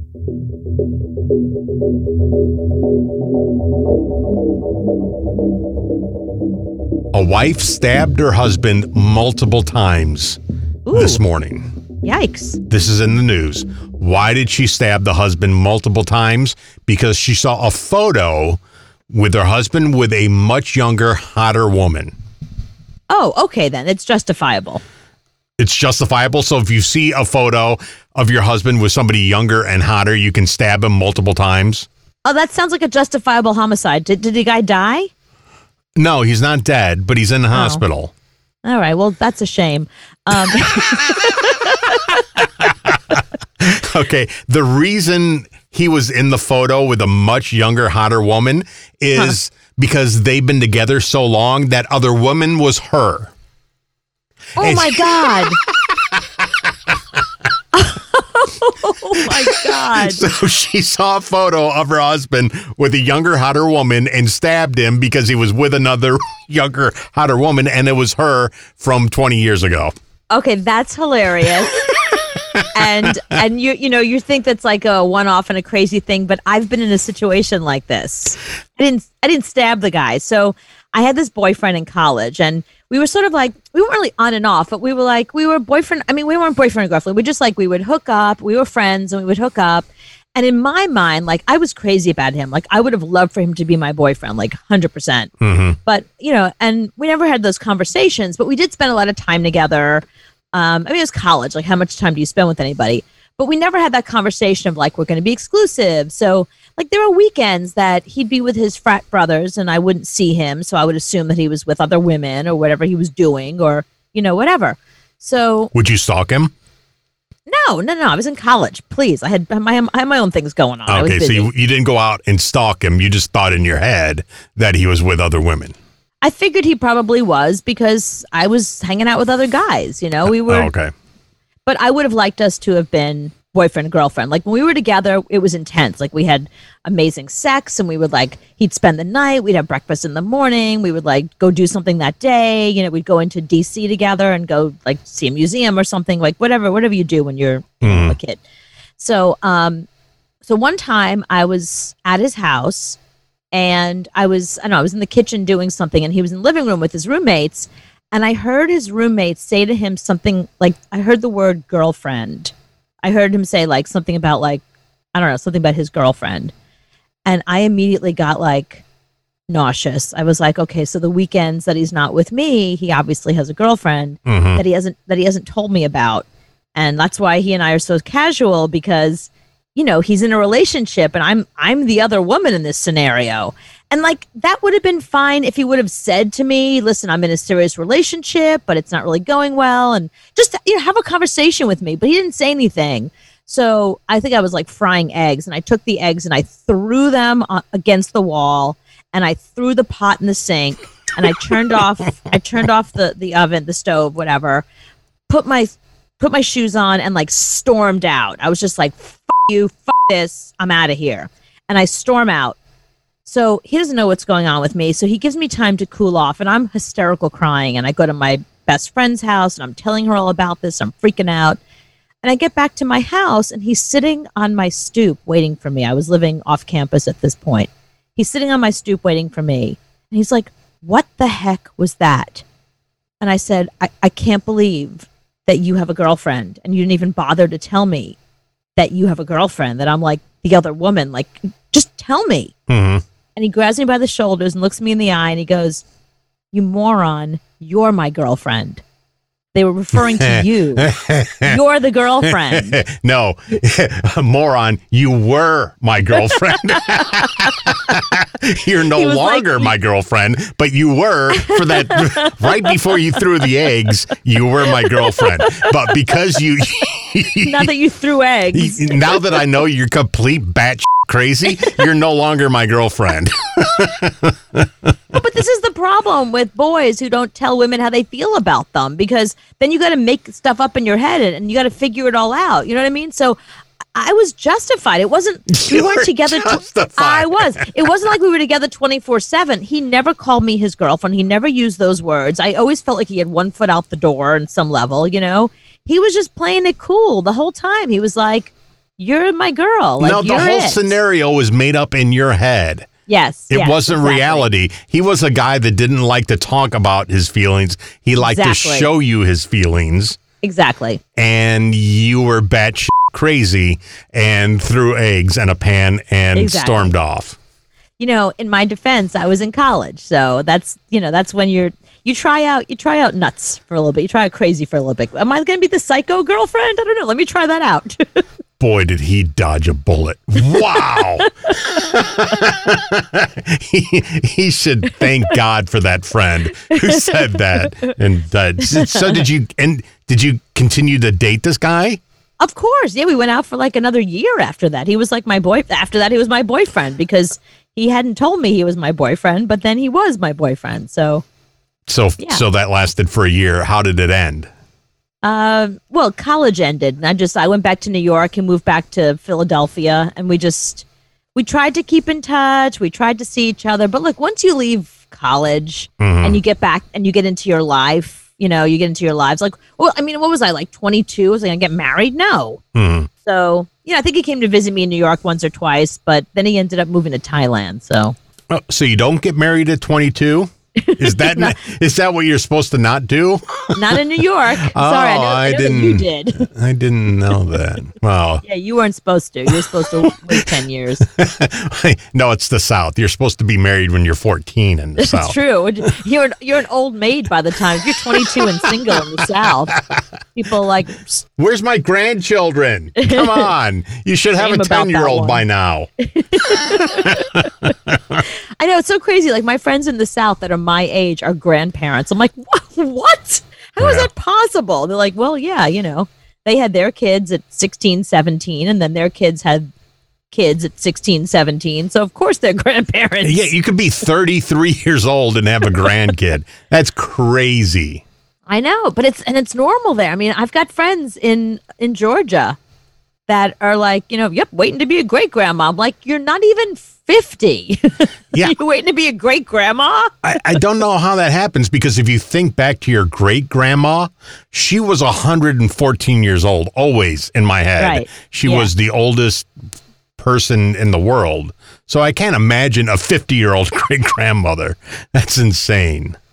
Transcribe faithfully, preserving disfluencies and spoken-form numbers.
A wife stabbed her husband multiple times Ooh. this morning. Yikes. This is in the news. Why did she stab the husband multiple times? Because she saw a photo with her husband with a much younger, hotter woman. Oh, okay then. It's justifiable. It's justifiable. So if you see a photo of your husband with somebody younger and hotter, you can stab him multiple times? Oh, that sounds like a justifiable homicide. Did, did the guy die? No, he's not dead, but he's in the Oh. hospital. All right. Well, that's a shame. Um, Okay, the reason he was in the photo with a much younger, hotter woman is huh. because they've been together so long. That other woman was her. Oh, and my she- God. Oh, my God. So she saw a photo of her husband with a younger, hotter woman and stabbed him because he was with another younger, hotter woman, and it was her from twenty years ago. Okay, that's hilarious. and and you you know you think that's like a one-off and a crazy thing, but I've been in a situation like this. I didn't I didn't stab the guy. So I had this boyfriend in college, and we were sort of like, we weren't really on and off, but we were like, we were boyfriend. I mean, we weren't boyfriend and girlfriend. We just like, we would hook up. We were friends and we would hook up. And in my mind, like, I was crazy about him. Like, I would have loved for him to be my boyfriend, like one hundred percent. Mm-hmm. But, you know, and we never had those conversations, but we did spend a lot of time together. Um, I mean, it was college. Like, how much time do you spend with anybody? But we never had that conversation of like, we're going to be exclusive. So like, there were weekends that he'd be with his frat brothers and I wouldn't see him. So I would assume that he was with other women or whatever he was doing or, you know, whatever. So would you stalk him? No, no, no. I was in college. Please. I had my, I had my own things going on. I was Okay, so busy. you, you didn't go out and stalk him. You just thought in your head that he was with other women. I figured he probably was because I was hanging out with other guys. You know, we were. Oh, okay. But I would have liked us to have been boyfriend, girlfriend. Like when we were together, it was intense. Like we had amazing sex and we would like, he'd spend the night, we'd have breakfast in the morning. We would like go do something that day. You know, we'd go into D C together and go like see a museum or something, like whatever, whatever you do when you're Mm. a kid. So, um, so one time I was at his house and I was, I don't know, I was in the kitchen doing something and he was in the living room with his roommates. And I heard his roommates say to him something like, I heard the word girlfriend. I heard him say like something about like, I don't know, something about his girlfriend. And I immediately got like nauseous. I was like, okay, so the weekends that he's not with me, he obviously has a girlfriend Mm-hmm. that he hasn't, that he hasn't told me about. And that's why he and I are so casual because, you know, he's in a relationship and I'm, I'm the other woman in this scenario. And like, that would have been fine if he would have said to me, listen, I'm in a serious relationship, but it's not really going well. And just, you know, have a conversation with me. But he didn't say anything. So I think I was like frying eggs and I took the eggs and I threw them uh, against the wall and I threw the pot in the sink and I turned off, I turned off the, the oven, the stove, whatever, put my, put my shoes on and like stormed out. I was just like, F you, F this, I'm out of here. And I storm out. So he doesn't know what's going on with me. So he gives me time to cool off and I'm hysterical crying. And I go to my best friend's house and I'm telling her all about this. I'm freaking out. And I get back to my house and he's sitting on my stoop waiting for me. I was living off campus at this point. He's sitting on my stoop waiting for me. And he's like, what the heck was that? And I said, I, I can't believe that you have a girlfriend. And you didn't even bother to tell me that you have a girlfriend, that I'm like the other woman. Like, just tell me. Mm-hmm. And he grabs me by the shoulders and looks me in the eye and he goes, you moron, you're my girlfriend. They were referring to you. You're the girlfriend. No, moron, you were my girlfriend. You're no longer like, my girlfriend, but you were for that right before you threw the eggs, you were my girlfriend. But because you... Now that you threw eggs. Now that I know you're complete batshit crazy, you're no longer my girlfriend. No, but this is the problem with boys who don't tell women how they feel about them, because then you got to make stuff up in your head and you got to figure it all out. You know what I mean? So I was justified. It wasn't, we you weren't were together. Justified. T- I was. It wasn't like we were together twenty-four seven. He never called me his girlfriend. He never used those words. I always felt like he had one foot out the door on some level, you know? He was just playing it cool the whole time. He was like, you're my girl. Like, no, the you're whole it. scenario was made up in your head. Yes. It yes, wasn't exactly. reality. He was a guy that didn't like to talk about his feelings. He liked Exactly. to show you his feelings. Exactly. And you were batshit crazy and threw eggs in a pan and Exactly. stormed off. You know, in my defense, I was in college. So that's, you know, that's when you're, you try out, you try out nuts for a little bit. You try out crazy for a little bit. Am I going to be the psycho girlfriend? I don't know. Let me try that out. Boy, did he dodge a bullet. Wow. he, he should thank God for that friend who said that. And uh, so did you, and did you continue to date this guy? Of course. Yeah, we went out for like another year after that. He was like my boy. After that, he was my boyfriend because he hadn't told me he was my boyfriend, but then he was my boyfriend. So, So, Yeah. so that lasted for a year. How did it end? uh, well, college ended, and I just I went back to New York and moved back to Philadelphia, and we just we tried to keep in touch. We tried to see each other, but look, once you leave college Mhm. and you get back and you get into your life, you know, you get into your lives. Like, well, I mean, what was I like twenty-two? Was I gonna get married? No. Hmm. So, you know, I think he came to visit me in New York once or twice, but then he ended up moving to Thailand. So, Oh, so you don't get married at twenty-two? Is that is that what you're supposed to not do? not in New York. Sorry, I know, Oh, I I know that you didn't- did. I didn't know that. Well, Yeah, you weren't supposed to. You were supposed to wait ten years. no, it's the South. You're supposed to be married when you're fourteen in the It's South. true. You're an, you're an old maid by the time if you're twenty-two and single in the South. People like Where's my grandchildren? Come on. You should have Shame a about that ten-year-old one. by now. I know it's so crazy. Like my friends in the South that are my age are grandparents. I'm like, what? What? How is Yeah. that possible? They're like, well, yeah, you know, they had their kids at sixteen, seventeen, and then their kids had kids at sixteen, seventeen. So of course they're grandparents. Yeah, you could be thirty-three years old and have a grandkid. That's crazy. I know, but it's and it's normal there. I mean, I've got friends in in Georgia that are like, you know, yep, waiting to be a great grandma. I'm like, you're not even fifty. Yeah. You're waiting to be a great grandma? I, I don't know how that happens because if you think back to your great grandma, she was one hundred fourteen years old, always in my head. Right. She Yeah. was the oldest person in the world. So I can't imagine a fifty year old great grandmother. That's insane.